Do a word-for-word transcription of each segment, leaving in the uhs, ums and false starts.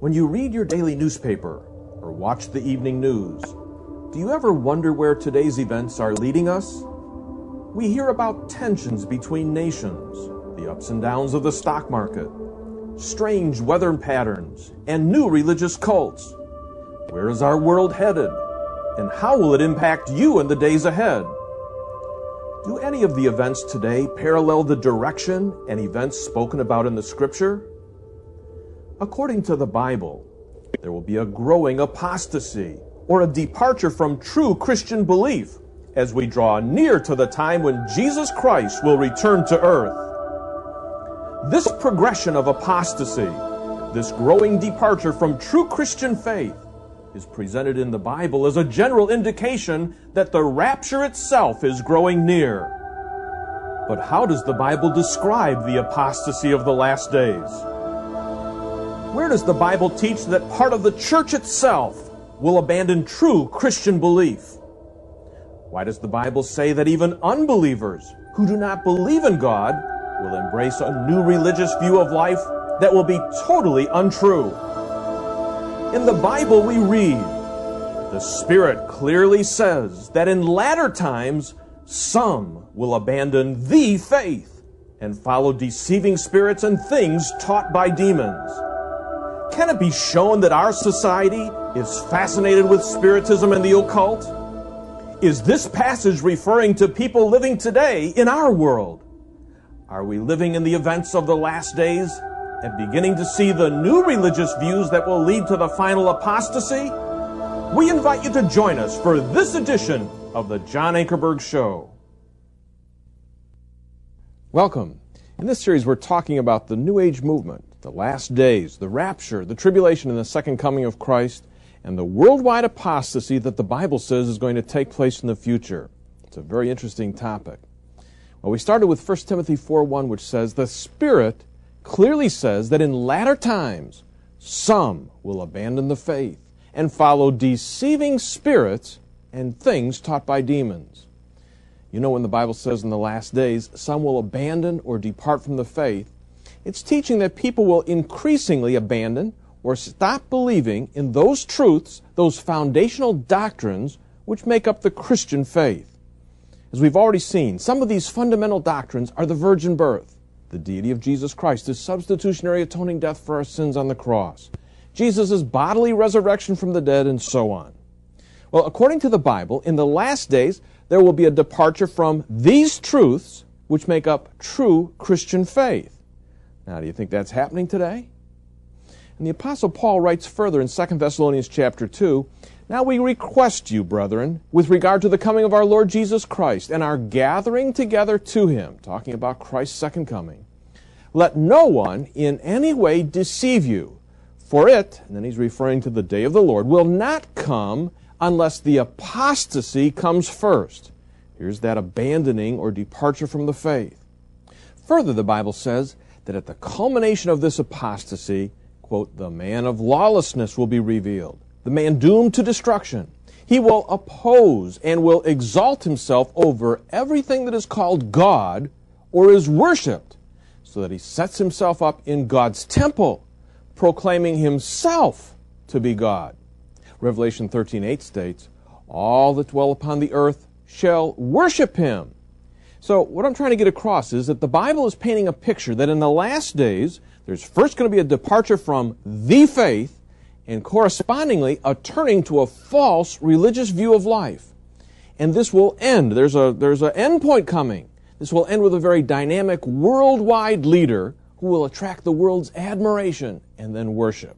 When you read your daily newspaper or watch the evening news, do you ever wonder where today's events are leading us? We hear about tensions between nations, the ups and downs of the stock market, strange weather patterns, and new religious cults. Where is our world headed? And how will it impact you in the days ahead? Do any of the events today parallel the direction and events spoken about in the Scripture? According to the Bible, there will be a growing apostasy or a departure from true Christian belief as we draw near to the time when Jesus Christ will return to earth. This progression of apostasy, this growing departure from true Christian faith, is presented in the Bible as a general indication that the rapture itself is growing near. But how does the Bible describe the apostasy of the last days? Where does the Bible teach that part of the church itself will abandon true Christian belief? Why does the Bible say that even unbelievers who do not believe in God will embrace a new religious view of life that will be totally untrue? In the Bible we read, the Spirit clearly says that in latter times some will abandon the faith and follow deceiving spirits and things taught by demons. Can it be shown that our society is fascinated with Spiritism and the occult? Is this passage referring to people living today in our world? Are we living in the events of the last days and beginning to see the new religious views that will lead to the final apostasy? We invite you to join us for this edition of the John Ankerberg Show. Welcome. In this series, we're talking about the New Age movement, the last days, the rapture, the tribulation, and the second coming of Christ, and the worldwide apostasy that the Bible says is going to take place in the future. It's a very interesting topic. Well, we started with First Timothy four one, which says, the Spirit clearly says that in latter times some will abandon the faith and follow deceiving spirits and things taught by demons. You know, when the Bible says in the last days some will abandon or depart from the faith, it's teaching that people will increasingly abandon or stop believing in those truths, those foundational doctrines which make up the Christian faith. As we've already seen, some of these fundamental doctrines are the virgin birth, the deity of Jesus Christ, His substitutionary atoning death for our sins on the cross, Jesus' bodily resurrection from the dead, and so on. Well, according to the Bible, in the last days, there will be a departure from these truths which make up true Christian faith. Now, do you think that's happening today? And the Apostle Paul writes further in Second Thessalonians chapter two, now we request you, brethren, with regard to the coming of our Lord Jesus Christ and our gathering together to Him, talking about Christ's second coming, let no one in any way deceive you, for it, and then he's referring to the day of the Lord, will not come unless the apostasy comes first. Here's that abandoning or departure from the faith. Further, the Bible says that at the culmination of this apostasy, quote, the man of lawlessness will be revealed, the man doomed to destruction. He will oppose and will exalt himself over everything that is called God or is worshipped, so that he sets himself up in God's temple, proclaiming himself to be God. Revelation thirteen eight states, all that dwell upon the earth shall worship him. So what I'm trying to get across is that the Bible is painting a picture that in the last days, there's first going to be a departure from the faith and correspondingly a turning to a false religious view of life. And this will end. There's a, there's an end point coming. This will end with a very dynamic worldwide leader who will attract the world's admiration and then worship.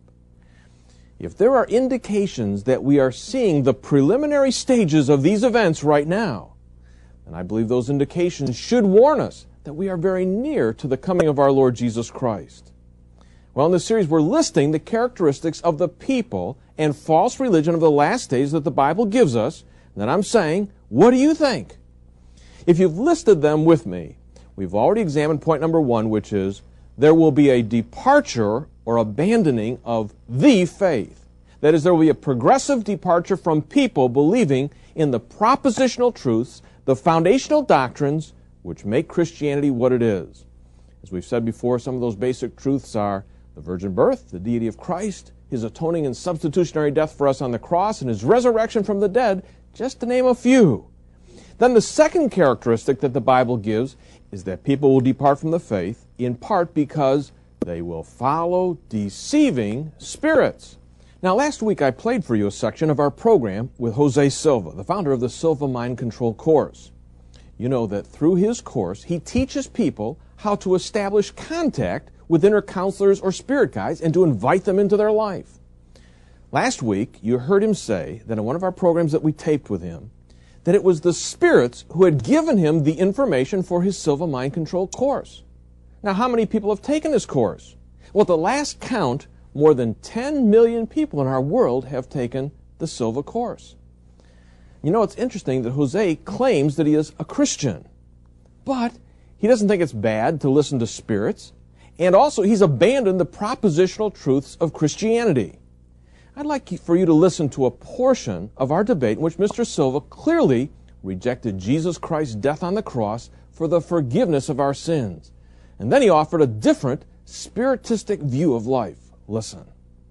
If there are indications that we are seeing the preliminary stages of these events right now, then I believe those indications should warn us that we are very near to the coming of our Lord Jesus Christ. Well, in this series, we're listing the characteristics of the people and false religion of the last days that the Bible gives us. And then I'm saying, what do you think? If you've listed them with me, we've already examined point number one, which is there will be a departure or abandoning of the faith. That is, there will be a progressive departure from people believing in the propositional truths, the foundational doctrines, which make Christianity what it is. As we've said before, some of those basic truths are the virgin birth, the deity of Christ, His atoning and substitutionary death for us on the cross, and His resurrection from the dead, just to name a few. Then the second characteristic that the Bible gives is that people will depart from the faith, in part because they will follow deceiving spirits. Now, last week I played for you a section of our program with Jose Silva, the founder of the Silva Mind Control course. You know that through his course, he teaches people how to establish contact with inner counselors or spirit guides and to invite them into their life. Last week, you heard him say that in one of our programs that we taped with him, that it was the spirits who had given him the information for his Silva Mind Control course. Now, how many people have taken this course? Well, at the last count, more than ten million people in our world have taken the Silva course. You know, it's interesting that Jose claims that he is a Christian, but he doesn't think it's bad to listen to spirits, and also he's abandoned the propositional truths of Christianity. I'd like for you to listen to a portion of our debate in which Mister Silva clearly rejected Jesus Christ's death on the cross for the forgiveness of our sins. And then he offered a different, spiritistic view of life. Listen.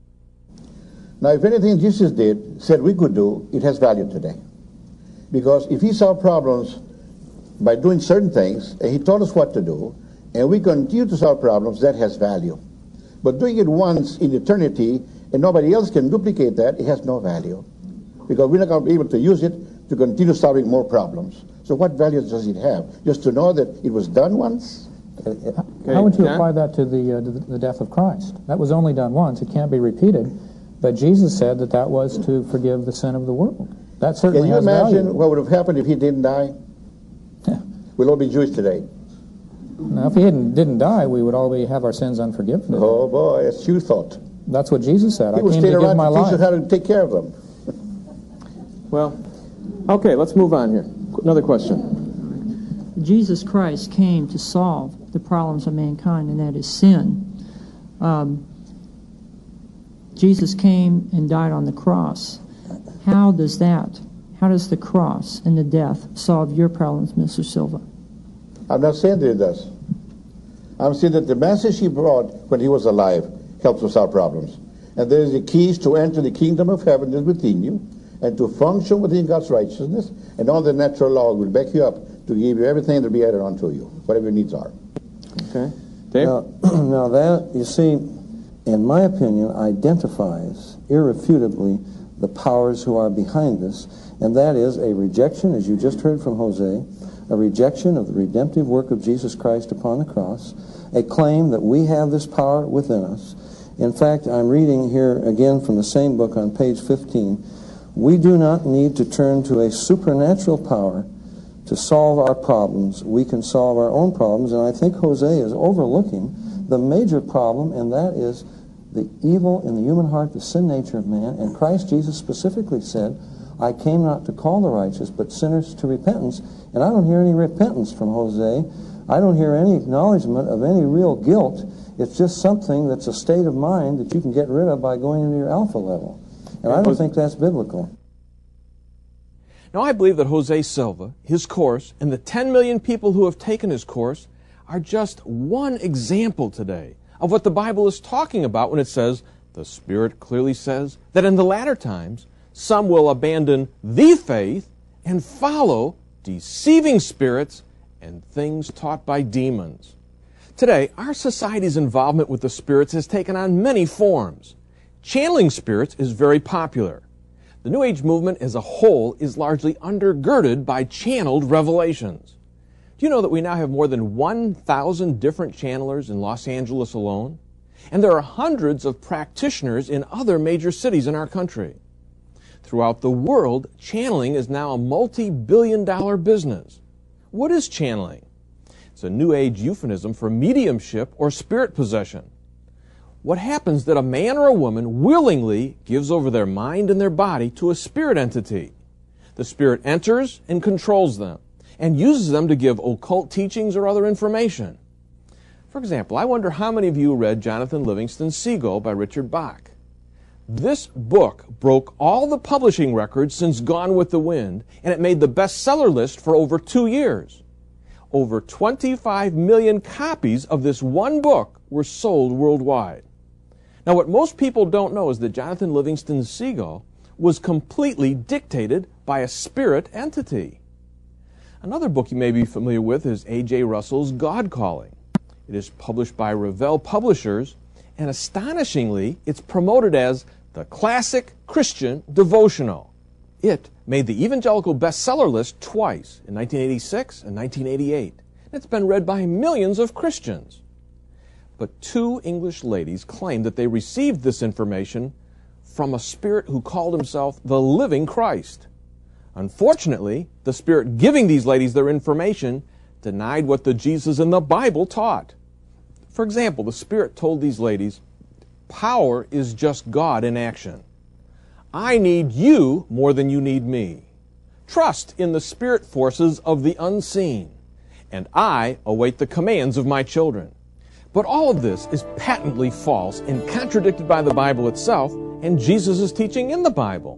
Now, if anything Jesus did, said we could do, it has value today. Because if he solved problems by doing certain things, and he taught us what to do, and we continue to solve problems, that has value. But doing it once in eternity, and nobody else can duplicate that, it has no value. Because we're not going to be able to use it to continue solving more problems. So what value does it have? Just to know that it was done once? Okay. How would you apply that to the, uh, to the death of Christ? That was only done once. It can't be repeated. But Jesus said that that was to forgive the sin of the world. That certainly has value. Can you imagine what would have happened if he didn't die? Yeah. We'll all be Jewish today. Now, if he didn't, didn't die, we would all be, have our sins unforgiven. Oh, boy, that's you thought. That's what Jesus said. He I was came to give my to life. teach us how to take care of them. Well, okay, let's move on here. Another question. Jesus Christ came to solve the problems of mankind, and that is sin. Um, Jesus came and died on the cross. How does that, how does the cross and the death solve your problems, Mister Silva? I'm not saying that it does. I'm saying that the message he brought when he was alive helps us solve problems. And there is the keys to enter the kingdom of heaven that is within you, and to function within God's righteousness, and all the natural laws will back you up to give you everything that will be added onto you, whatever your needs are. Okay. Dave? Now, now that, you see, in my opinion, identifies irrefutably the powers who are behind this, and that is a rejection, as you just heard from Jose, a rejection of the redemptive work of Jesus Christ upon the cross, a claim that we have this power within us. In fact, I'm reading here again from the same book on page fifteen. We do not need to turn to a supernatural power to solve our problems. We can solve our own problems, and I think Jose is overlooking the major problem, and that is the evil in the human heart, the sin nature of man. And Christ Jesus specifically said, I came not to call the righteous, but sinners to repentance. And I don't hear any repentance from Jose. I don't hear any acknowledgement of any real guilt. It's just something that's a state of mind that you can get rid of by going into your alpha level. And I don't think that's biblical. Now, I believe that Jose Silva, his course, and the ten million people who have taken his course are just one example today of what the Bible is talking about when it says, the Spirit clearly says that in the latter times, some will abandon the faith and follow deceiving spirits and things taught by demons. Today, our society's involvement with the spirits has taken on many forms. Channeling spirits is very popular. The New Age movement as a whole is largely undergirded by channeled revelations. Do you know that we now have more than one thousand different channelers in Los Angeles alone? And there are hundreds of practitioners in other major cities in our country. Throughout the world, channeling is now a multi-billion dollar business. What is channeling? It's a New Age euphemism for mediumship or spirit possession. What happens that a man or a woman willingly gives over their mind and their body to a spirit entity. The spirit enters and controls them and uses them to give occult teachings or other information. For example, I wonder how many of you read Jonathan Livingston's Seagull by Richard Bach. This book broke all the publishing records since Gone with the Wind, and it made the bestseller list for over two years. Over twenty-five million copies of this one book were sold worldwide. Now, what most people don't know is that Jonathan Livingston Seagull was completely dictated by a spirit entity. Another book you may be familiar with is A J Russell's God Calling. It is published by Revell Publishers, and astonishingly, it's promoted as the classic Christian devotional. It made the evangelical bestseller list twice, in nineteen eighty-six and nineteen eighty-eight. And it's been read by millions of Christians. But two English ladies claimed that they received this information from a spirit who called himself the living Christ. Unfortunately, the spirit giving these ladies their information denied what the Jesus in the Bible taught. For example, the spirit told these ladies, power is just God in action. I need you more than you need me. Trust in the spirit forces of the unseen, and I await the commands of my children. But all of this is patently false and contradicted by the Bible itself and Jesus' teaching in the Bible.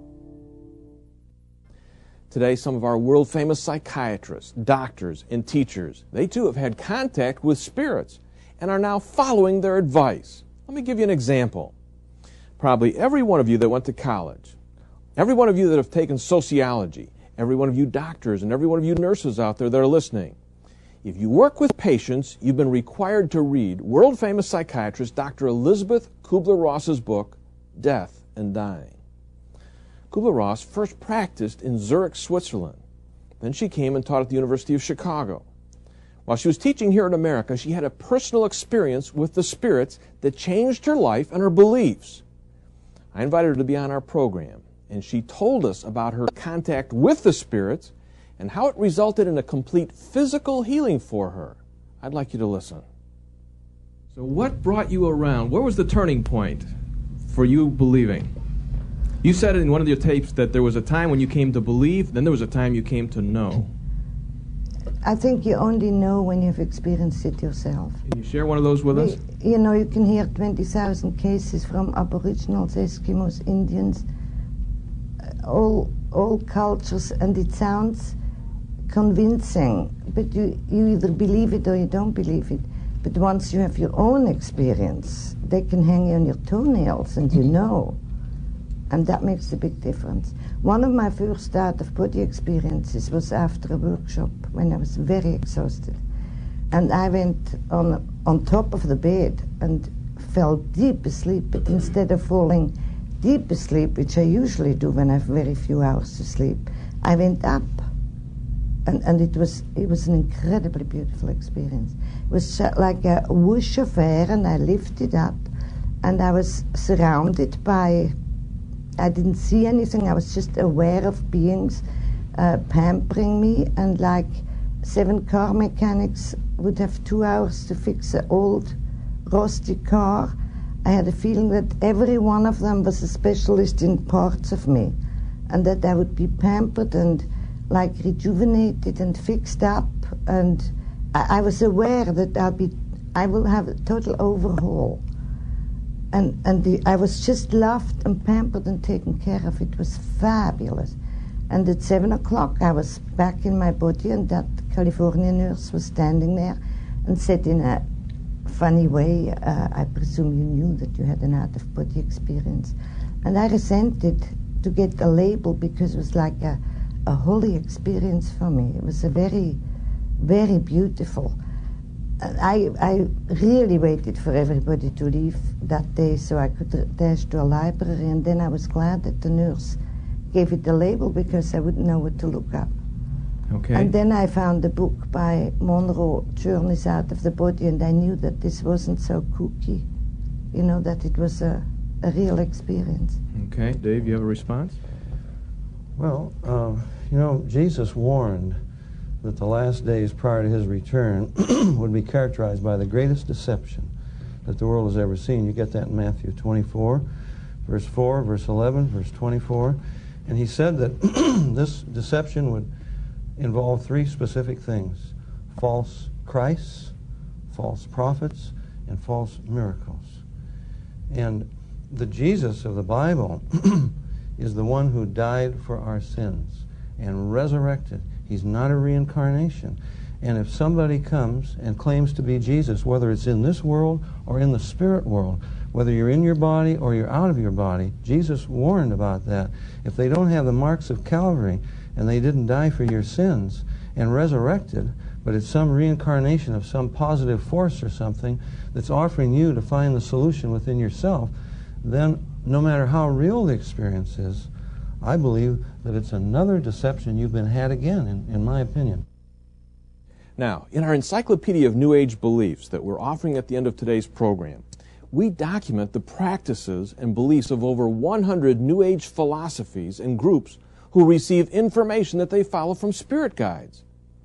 Today, some of our world-famous psychiatrists, doctors, and teachers, they too have had contact with spirits and are now following their advice. Let me give you an example. Probably every one of you that went to college, every one of you that have taken sociology, every one of you doctors, and every one of you nurses out there that are listening, if you work with patients, you've been required to read world-famous psychiatrist Doctor Elisabeth Kubler-Ross's book, Death and Dying. Kubler-Ross first practiced in Zurich, Switzerland. Then she came and taught at the University of Chicago. While she was teaching here in America, she had a personal experience with the spirits that changed her life and her beliefs. I invited her to be on our program, and she told us about her contact with the spirits and how it resulted in a complete physical healing for her. I'd like you to listen. So what brought you around? Where was the turning point for you believing? You said in one of your tapes that there was a time when you came to believe, then there was a time you came to know. I think you only know when you've experienced it yourself. Can you share one of those with us? You know, you can hear twenty thousand cases from Aboriginals, Eskimos, Indians, all, all cultures, and it sounds convincing, but you, you either believe it or you don't believe it. But once you have your own experience, they can hang you on your toenails and you know. And that makes a big difference. One of my first out-of-body experiences was after a workshop when I was very exhausted. And I went on, on top of the bed and fell deep asleep, but instead of falling deep asleep, which I usually do when I have very few hours to sleep, I went up. And, and it was it was an incredibly beautiful experience. It was like a whoosh of air, and I lifted up, and I was surrounded by, I didn't see anything, I was just aware of beings uh, pampering me, and like seven car mechanics would have two hours to fix an old rusty car, I had a feeling that every one of them was a specialist in parts of me, and that I would be pampered and like rejuvenated and fixed up, and I, I was aware that I'll be, I will have a total overhaul, and and the, I was just loved and pampered and taken care of. It was fabulous, and at seven o'clock I was back in my body, and that California nurse was standing there, and said in a funny way, uh, "I presume you knew that you had an out-of-body experience," and I resented to get a label because it was like a a holy experience for me. It was a very, very beautiful. I, I really waited for everybody to leave that day so I could dash to a library, and then I was glad that the nurse gave it a label because I wouldn't know what to look up. Okay. And then I found a book by Monroe, Journeys Out of the Body, and I knew that this wasn't so kooky, you know, that it was a, a real experience. Okay. Dave, you have a response? Well, uh, you know, Jesus warned that the last days prior to his return would be characterized by the greatest deception that the world has ever seen. You get that in Matthew twenty-four, verse four, verse eleven, verse twenty-four. And he said that this deception would involve three specific things: false Christs, false prophets, and false miracles. And the Jesus of the Bible is the one who died for our sins and resurrected. He's not a reincarnation. And if somebody comes and claims to be Jesus, whether it's in this world or in the spirit world, whether you're in your body or you're out of your body, Jesus warned about that. If they don't have the marks of Calvary and they didn't die for your sins and resurrected, but it's some reincarnation of some positive force or something that's offering you to find the solution within yourself, then no matter how real the experience is, I believe that it's another deception you've been had again, in, in my opinion. Now, in our Encyclopedia of New Age Beliefs that we're offering at the end of today's program, we document the practices and beliefs of over one hundred New Age philosophies and groups who receive information that they follow from spirit guides.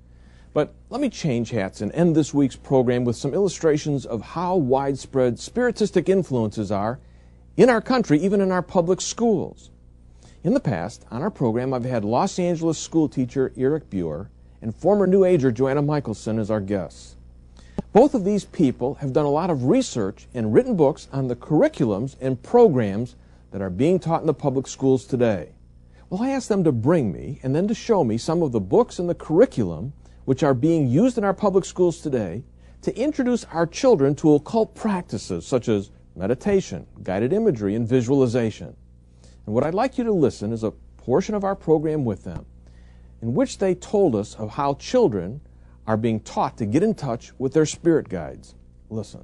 But let me change hats and end this week's program with some illustrations of how widespread spiritistic influences are in our country, even in our public schools. In the past, on our program, I've had Los Angeles school teacher Eric Buer and former New Ager Joanna Michelson as our guests. Both of these people have done a lot of research and written books on the curriculums and programs that are being taught in the public schools today. Well, I asked them to bring me and then to show me some of the books and the curriculum which are being used in our public schools today to introduce our children to occult practices such as meditation, guided imagery, and visualization. And what I'd like you to listen is a portion of our program with them in which they told us of how children are being taught to get in touch with their spirit guides. Listen.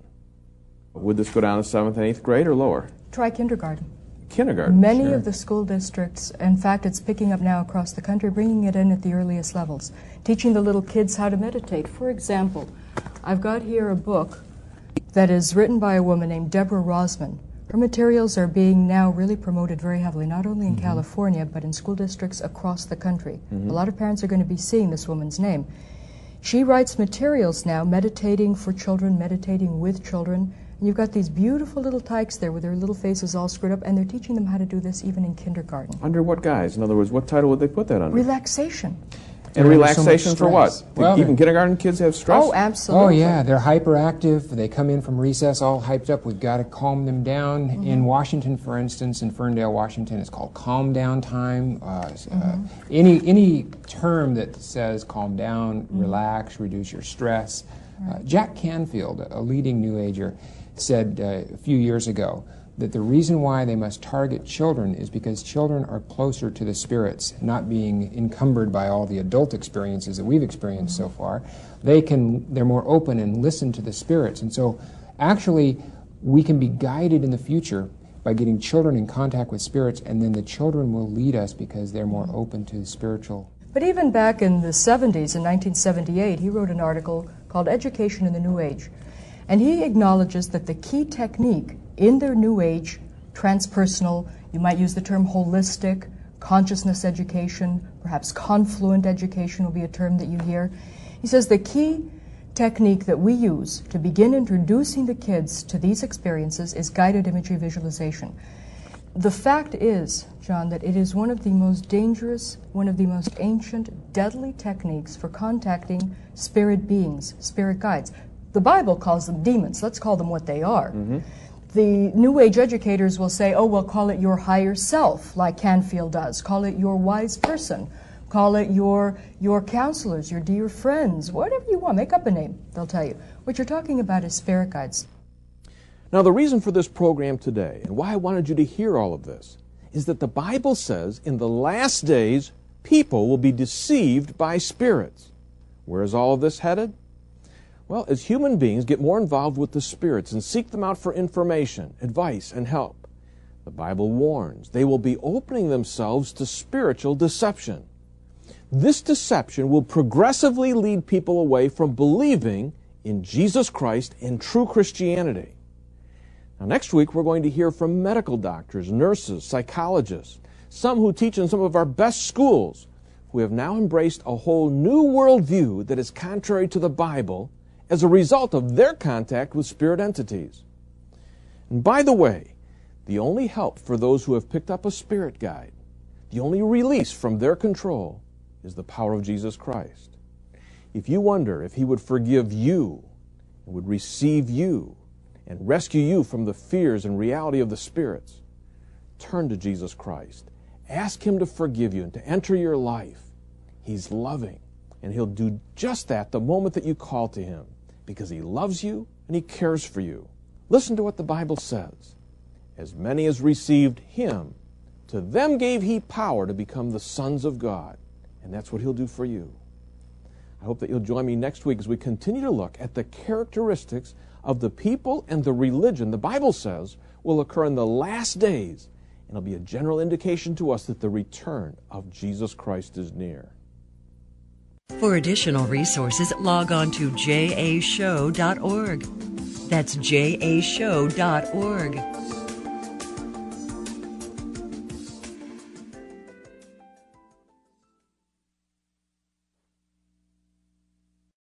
Would this go down to seventh and eighth grade or lower? Try kindergarten. Kindergarten, Many sure. of the school districts, in fact, it's picking up now across the country, bringing it in at the earliest levels, teaching the little kids how to meditate. For example, I've got here a book that is written by a woman named Deborah Rosman. Her materials are being now really promoted very heavily, not only in mm-hmm. California, but in school districts across the country. Mm-hmm. A lot of parents are going to be seeing this woman's name. She writes materials now, meditating for children, meditating with children. And you've got these beautiful little tykes there with their little faces all screwed up, and they're teaching them how to do this even in kindergarten. Under what guise? In other words, what title would they put that under? Relaxation. And relaxation so for what? Well, even kindergarten kids have stress? Oh, absolutely. Oh, yeah. They're hyperactive. They come in from recess all hyped up. We've got to calm them down. Mm-hmm. In Washington, for instance, in Ferndale, Washington, it's called calm down time. Uh, mm-hmm. uh, any any term that says calm down, mm-hmm. relax, reduce your stress. Right. Uh, Jack Canfield, a leading New Ager, said uh, a few years ago that the reason why they must target children is because children are closer to the spirits, not being encumbered by all the adult experiences that we've experienced so far. They can, they're more open and listen to the spirits. And so actually we can be guided in the future by getting children in contact with spirits, and then the children will lead us because they're more open to the spiritual. But even back in the seventies, in nineteen seventy-eight, he wrote an article called Education in the New Age. And he acknowledges that the key technique in their New Age, transpersonal, you might use the term holistic, consciousness education, perhaps confluent education will be a term that you hear. He says the key technique that we use to begin introducing the kids to these experiences is guided imagery visualization. The fact is, John, that it is one of the most dangerous, one of the most ancient, deadly techniques for contacting spirit beings, spirit guides. The Bible calls them demons. Let's call them what they are. Mm-hmm. The New Age educators will say, oh, well, call it your higher self, like Canfield does. Call it your wise person. Call it your, your counselors, your dear friends, whatever you want. Make up a name, they'll tell you. What you're talking about is spirit guides. Now, the reason for this program today, and why I wanted you to hear all of this, is that the Bible says in the last days, people will be deceived by spirits. Where is all of this headed? Well, as human beings get more involved with the spirits and seek them out for information, advice, and help, the Bible warns they will be opening themselves to spiritual deception. This deception will progressively lead people away from believing in Jesus Christ and true Christianity. Now, next week, we're going to hear from medical doctors, nurses, psychologists, some who teach in some of our best schools, who have now embraced a whole new worldview that is contrary to the Bible as a result of their contact with spirit entities. And by the way, the only help for those who have picked up a spirit guide, the only release from their control, is the power of Jesus Christ. If you wonder if He would forgive you, and would receive you, and rescue you from the fears and reality of the spirits, turn to Jesus Christ. Ask Him to forgive you and to enter your life. He's loving And He'll do just that the moment that you call to Him, because He loves you and He cares for you. Listen to what the Bible says. As many as received Him, to them gave He power to become the sons of God. And that's what He'll do for you. I hope that you'll join me next week as we continue to look at the characteristics of the people and the religion the Bible says will occur in the last days. And it'll be a general indication to us that the return of Jesus Christ is near. For additional resources, log on to j a show dot org. That's j a show dot org.